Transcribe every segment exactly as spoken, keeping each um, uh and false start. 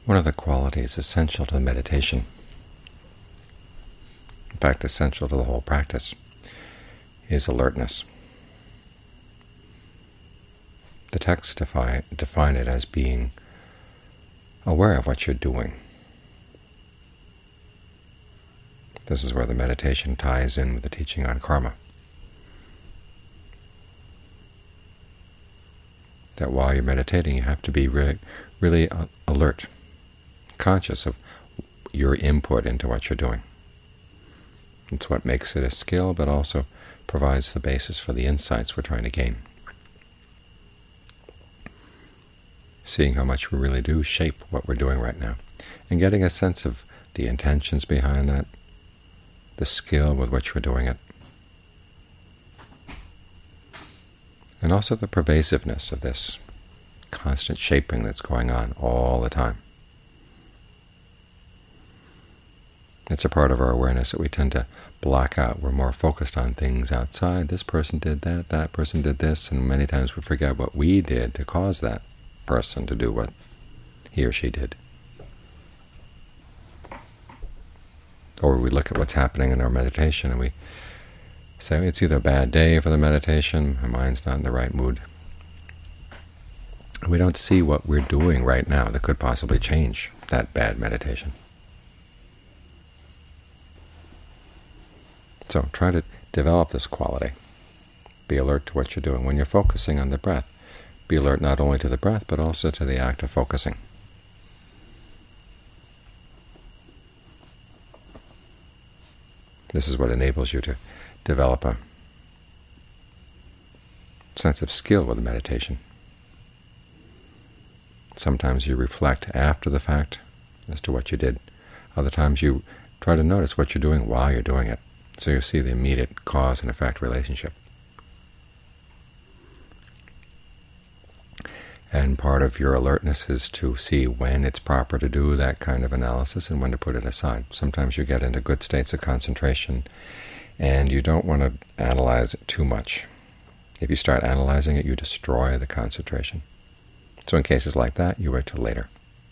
One of the qualities essential to the meditation, in fact essential to the whole practice, is alertness. The texts define, define it as being aware of what you're doing. This is where the meditation ties in with the teaching on karma. That while you're meditating, you have to be really, really alert, conscious of your input into what you're doing. It's what makes it a skill, but also provides the basis for the insights we're trying to gain. Seeing how much we really do shape what we're doing right now, and getting a sense of the intentions behind that, the skill with which we're doing it, and also the pervasiveness of this constant shaping that's going on all the time. It's a part of our awareness that we tend to block out. We're more focused on things outside. This person did that, that person did this, and many times we forget what we did to cause that person to do what he or she did. Or we look at what's happening in our meditation and we say it's either a bad day for the meditation, my mind's not in the right mood. We don't see what we're doing right now that could possibly change that bad meditation. So try to develop this quality. Be alert to what you're doing. When you're focusing on the breath, be alert not only to the breath, but also to the act of focusing. This is what enables you to develop a sense of skill with the meditation. Sometimes you reflect after the fact as to what you did. Other times you try to notice what you're doing while you're doing it, so you see the immediate cause and effect relationship. And part of your alertness is to see when it's proper to do that kind of analysis and when to put it aside. Sometimes you get into good states of concentration and you don't want to analyze it too much. If you start analyzing it, you destroy the concentration. So in cases like that, you wait till later.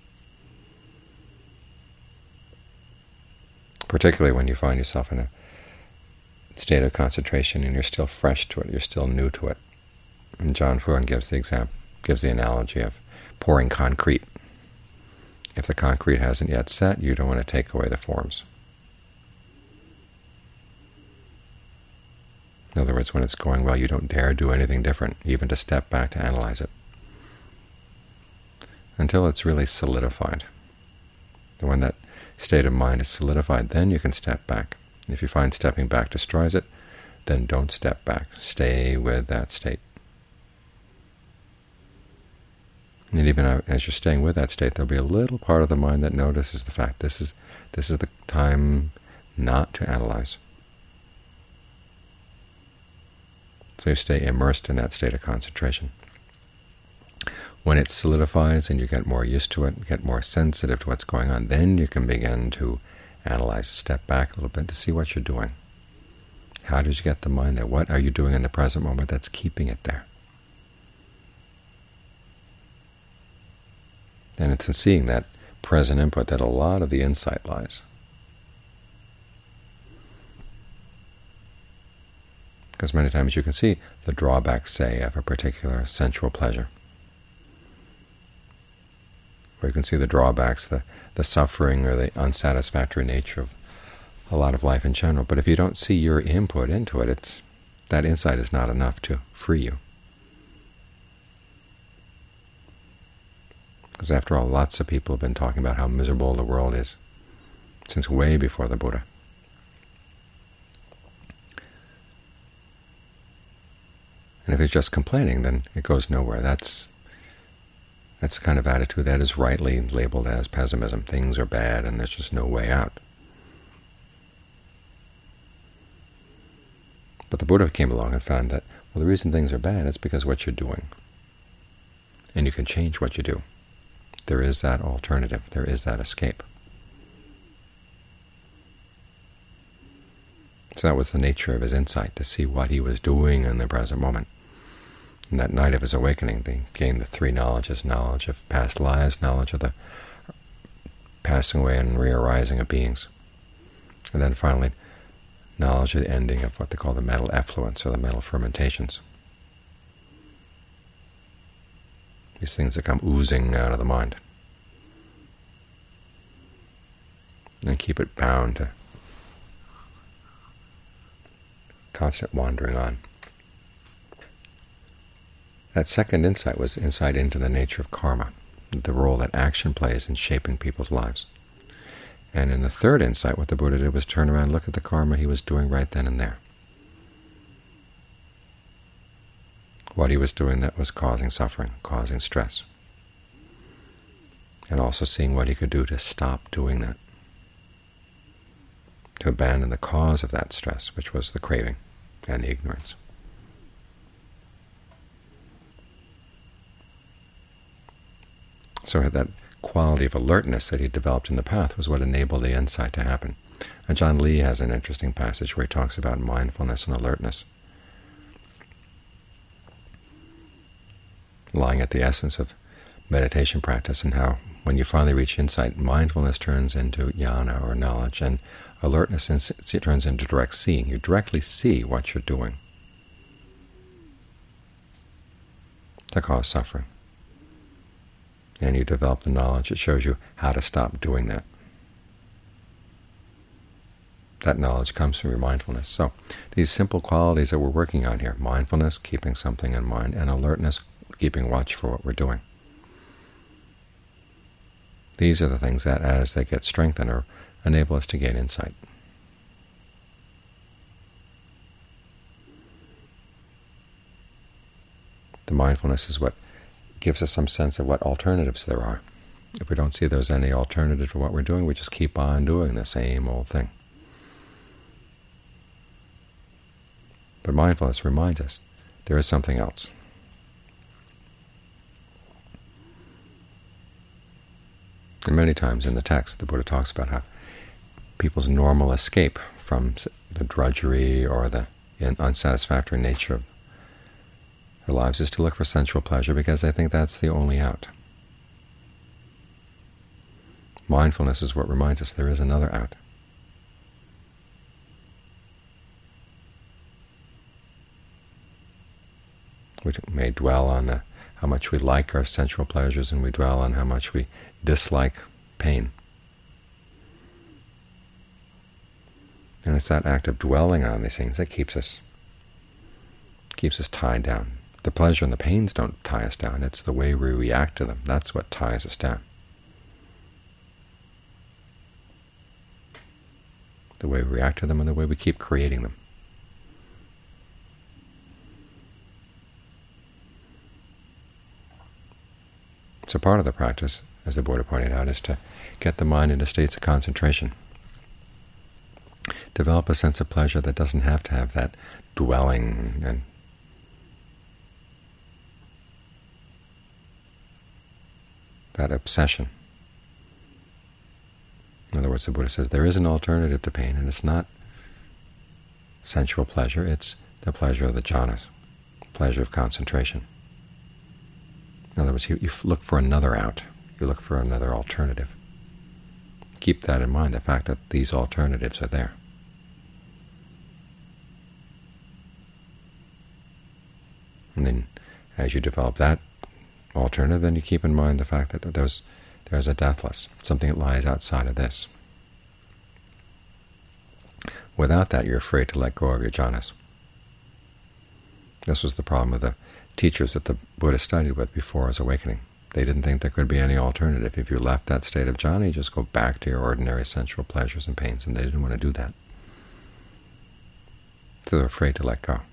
Particularly when you find yourself in a state of concentration and you're still fresh to it, you're still new to it. And John Fuan gives the example, gives the analogy of pouring concrete. If the concrete hasn't yet set, you don't want to take away the forms. In other words, when it's going well, you don't dare do anything different, even to step back to analyze it, until it's really solidified. And when that state of mind is solidified, then you can step back. If you find stepping back destroys it, then don't step back. Stay with that state. And even as you're staying with that state, there'll be a little part of the mind that notices the fact this is this is the time not to analyze. So you stay immersed in that state of concentration. When it solidifies and you get more used to it, get more sensitive to what's going on, then you can begin to analyze, step back a little bit to see what you're doing. How did you get the mind there? What are you doing in the present moment that's keeping it there? And it's in seeing that present input that a lot of the insight lies. Because many times you can see the drawbacks, say, of a particular sensual pleasure. Or you can see the drawbacks, the, the suffering or the unsatisfactory nature of a lot of life in general. But if you don't see your input into it, it's that insight is not enough to free you. Because after all, lots of people have been talking about how miserable the world is since way before the Buddha. And if it's just complaining, then it goes nowhere. That's that's the kind of attitude that is rightly labeled as pessimism. Things are bad and there's just no way out. But the Buddha came along and found that, well, the reason things are bad is because of what you're doing. And you can change what you do. There is that alternative. There is that escape. So that was the nature of his insight, to see what he was doing in the present moment. In that night of his awakening, he gained the three knowledges, knowledge of past lives, knowledge of the passing away and re-arising of beings. And then finally, knowledge of the ending of what they call the mental effluence, or the mental fermentations. These things that come oozing out of the mind. And keep it bound to constant wandering on. That second insight was insight into the nature of karma, the role that action plays in shaping people's lives. And in the third insight, what the Buddha did was turn around and look at the karma he was doing right then and there. What he was doing that was causing suffering, causing stress. And also seeing what he could do to stop doing that, to abandon the cause of that stress, which was the craving and the ignorance. So that quality of alertness that he developed in the path was what enabled the insight to happen. And John Lee has an interesting passage where he talks about mindfulness and alertness lying at the essence of meditation practice, and how when you finally reach insight, mindfulness turns into jnana, or knowledge, and alertness turns into direct seeing. You directly see what you're doing to cause suffering. And you develop the knowledge that shows you how to stop doing that. That knowledge comes from your mindfulness. So these simple qualities that we're working on here, mindfulness, keeping something in mind, and alertness, keeping watch for what we're doing. These are the things that, as they get strengthened, or enable us to gain insight. The mindfulness is what gives us some sense of what alternatives there are. If we don't see there's any alternative to what we're doing, we just keep on doing the same old thing. But mindfulness reminds us there is something else. And many times in the text, the Buddha talks about how people's normal escape from the drudgery or the unsatisfactory nature of their lives is to look for sensual pleasure, because they think that's the only out. Mindfulness is what reminds us there is another out. We may dwell on the, how much we like our sensual pleasures, and we dwell on how much we dislike pain. And it's that act of dwelling on these things that keeps us keeps us tied down. The pleasure and the pains don't tie us down. It's the way we react to them. That's what ties us down. The way we react to them and the way we keep creating them. So part of the practice, as the Buddha pointed out, is to get the mind into states of concentration. Develop a sense of pleasure that doesn't have to have that dwelling and that obsession. In other words, the Buddha says there is an alternative to pain, and it's not sensual pleasure, it's the pleasure of the jhanas, pleasure of concentration. In other words, you, you look for another out, you look for another alternative. Keep that in mind, the fact that these alternatives are there. And then as you develop that alternative, then you keep in mind the fact that there's there's a deathless, something that lies outside of this. Without that, you're afraid to let go of your jhanas. This was the problem of the teachers that the Buddha studied with before his awakening. They didn't think there could be any alternative. If you left that state of jhana, you just go back to your ordinary sensual pleasures and pains, and they didn't want to do that. So they're afraid to let go.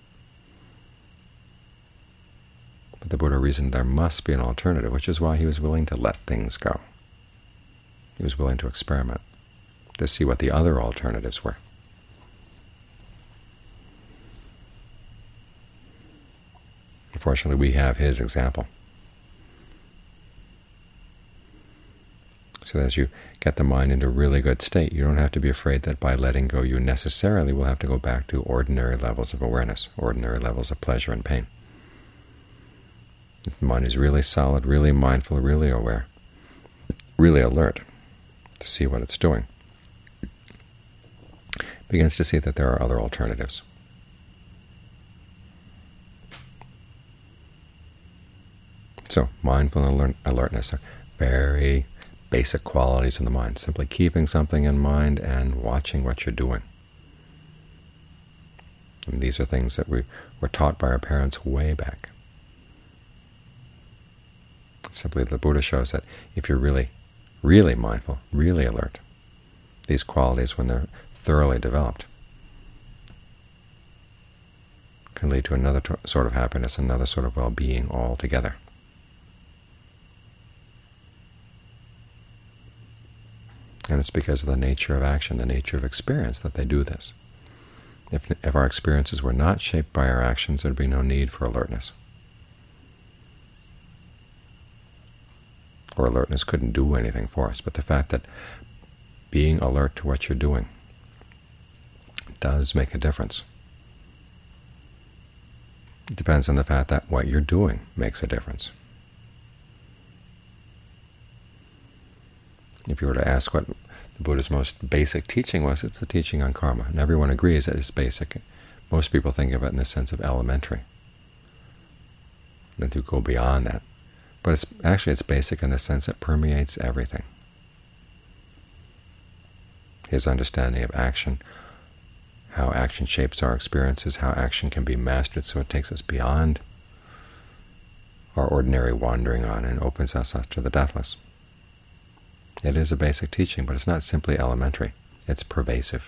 But the Buddha reasoned there must be an alternative, which is why he was willing to let things go. He was willing to experiment, to see what the other alternatives were. Unfortunately, we have his example. So as you get the mind into a really good state, you don't have to be afraid that by letting go you necessarily will have to go back to ordinary levels of awareness, ordinary levels of pleasure and pain. If the mind is really solid, really mindful, really aware, really alert, to see what it's doing, begins to see that there are other alternatives. So mindful and alert alertness are very basic qualities in the mind, simply keeping something in mind and watching what you're doing. And these are things that we were taught by our parents way back. Simply the Buddha shows that if you're really, really mindful, really alert, these qualities, when they're thoroughly developed, can lead to another sort of happiness, another sort of well-being altogether. And it's because of the nature of action, the nature of experience, that they do this. If, if our experiences were not shaped by our actions, there would be no need for alertness. Or alertness couldn't do anything for us. But the fact that being alert to what you're doing does make a difference. It depends on the fact that what you're doing makes a difference. If you were to ask what the Buddha's most basic teaching was, it's the teaching on karma. And everyone agrees that it's basic. Most people think of it in the sense of elementary. Then to go beyond that. But it's actually it's basic in the sense it permeates everything. His understanding of action, how action shapes our experiences, how action can be mastered so it takes us beyond our ordinary wandering on and opens us up to the deathless. It is a basic teaching, but it's not simply elementary. It's pervasive.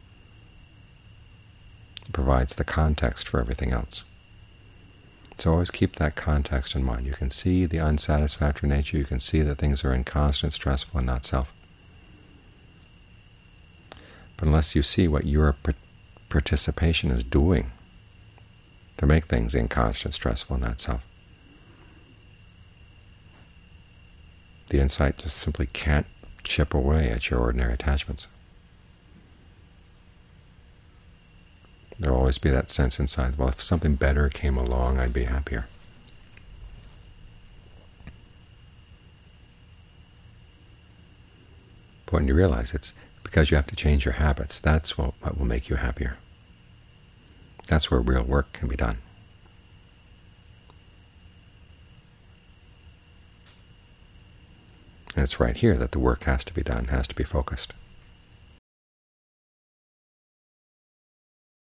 It provides the context for everything else. So always keep that context in mind. You can see the unsatisfactory nature. You can see that things are inconstant, stressful, and not self. But unless you see what your participation is doing to make things inconstant, stressful, and not self, the insight just simply can't chip away at your ordinary attachments. There'll always be that sense inside, well, if something better came along, I'd be happier. But when you realize it's because you have to change your habits, that's what, what will make you happier. That's where real work can be done. And it's right here that the work has to be done, has to be focused.